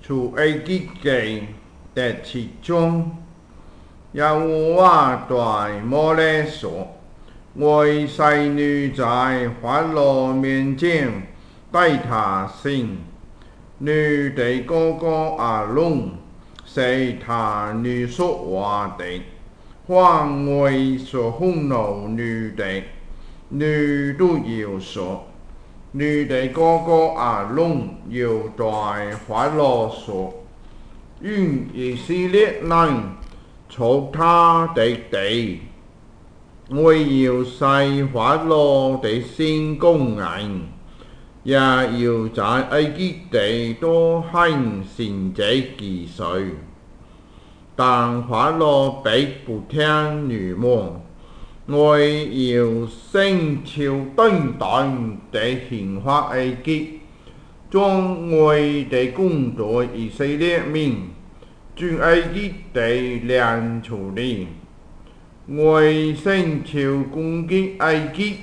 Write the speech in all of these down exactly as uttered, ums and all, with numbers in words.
出埃及記第七章，耶和華對摩勒說：我使你在法老面前帶他行，你的哥哥亞倫是他你所話的，凡我所吩咐你的，你都要說。你的哥哥亞倫要對法老說：願以色列人出他的地，我要使法老的心剛硬，也要在埃及地多行神蹟奇事。但法老必不聽你們，我要生超短短地刑罰埃及，將我的工作以色列民從埃及地領出來。我生超攻擊埃及，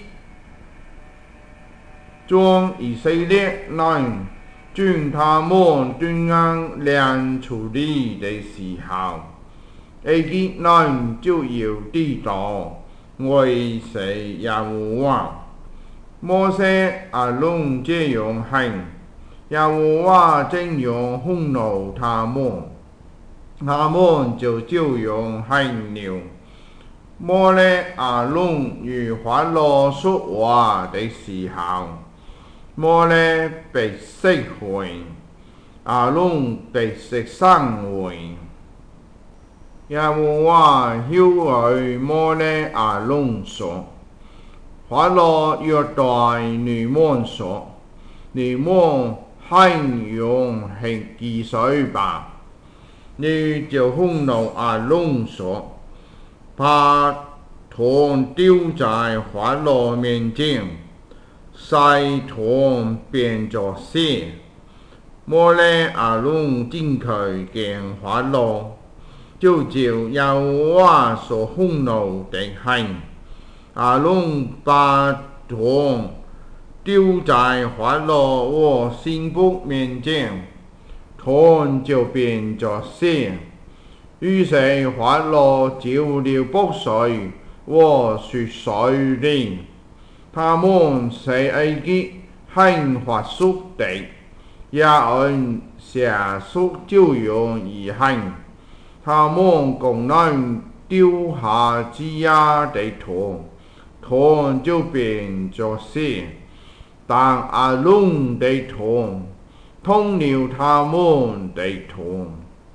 將以色列人從他們中央領出來的時候，埃及人就要知道我是耶和華。摩西亞倫這樣行，耶和華這樣吩咐他們，他們就這樣行了。摩勒亞倫與法老說話的時候，摩勒被釋回，亞倫被釋上回。耶和華曉對摩勒亞倫說：法老要對你們說，你們行樣行奇事吧。你就吩咐亞倫說，把杖丟在法老面前，使杖變作蛇。摩勒亞倫進去見法老，就照耶和華所吩咐的行。亞倫把杖丟在法老和臣僕面前，杖就變作蛇。於是法老召了卜水和雪水來，他們使埃及行法術的，也按邪術照樣而行。他們共能丟下擠壓的杖，杖就變作蛇。但亞倫的杖痛了他們的杖。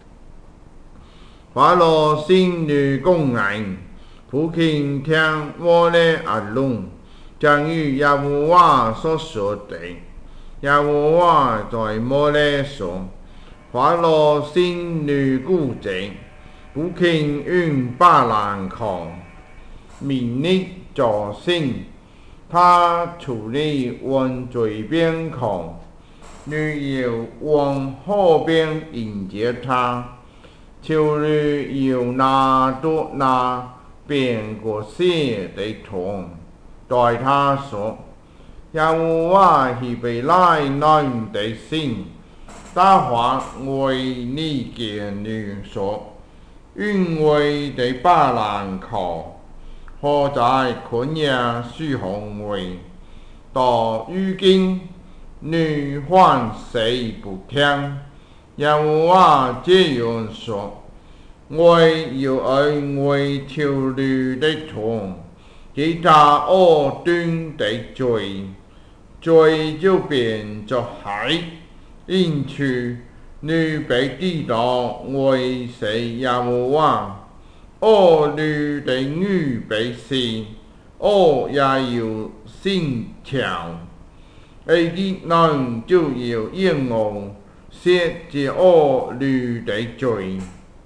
法老心裏剛硬，不肯聽摩勒亞倫，正如耶和華所說的。耶和華對摩勒說：法老心裏固執，不肯向巴蘭靠，明日早晨，他除了往這邊靠，你要往後邊迎接他。就你要拿着那變過蛇的杖，對他說：耶和華希伯來人的神，大發為你見你說，因為的巴蘭靠，何在曠野侍奉我？到如今你還是不聽。耶和華這樣說：我要按我條律的杖，給他惡斷的罪，罪就變作海。因此你必知道我是耶和華。惡律的女必死，惡也要先跳。埃及人就要厭惡寫這惡律的罪。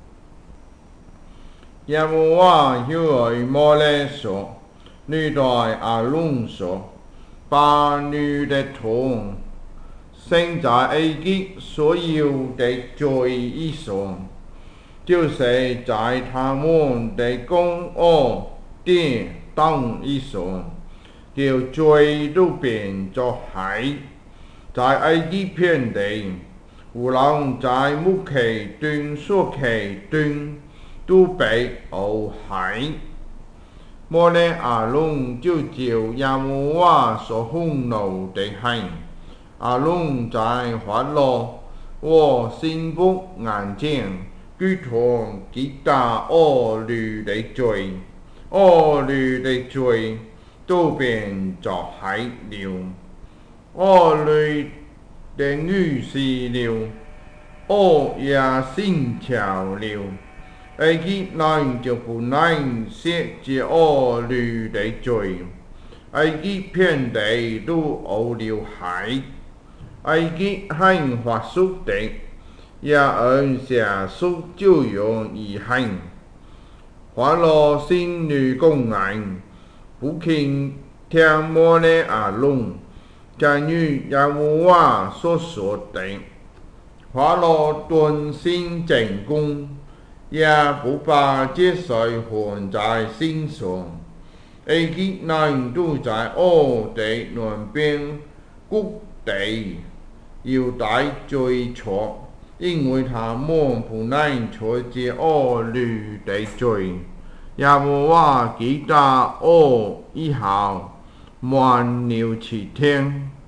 耶和華曉對摩勒說：你對亞倫說，把你的杖伸在埃及所有的罪以上，就是在他們的宮屋殿燈以上，叫罪都變作海，在埃及遍地胡狼在木其端所其端都被敖海。摩勒阿龍就照耶和華所兇怒的行，阿龍在法老和臣僕眼前舉同擊打惡女的罪，惡女的罪都變作害了，惡女的女死了，惡也sinh巧了。埃及人就不能赦這惡女的罪，埃及遍地都敖了海，埃及行法術的，也按下術就用而行。法老心裏剛硬，不肯聽摩勒阿龍，正如耶和華所說的，法老頓心正恭，也不把這事放在心上。埃及人都在惡的南邊谷地要大罪錯，因為他們不能除這惡女的罪。耶和華擊打惡以後，滿了七天。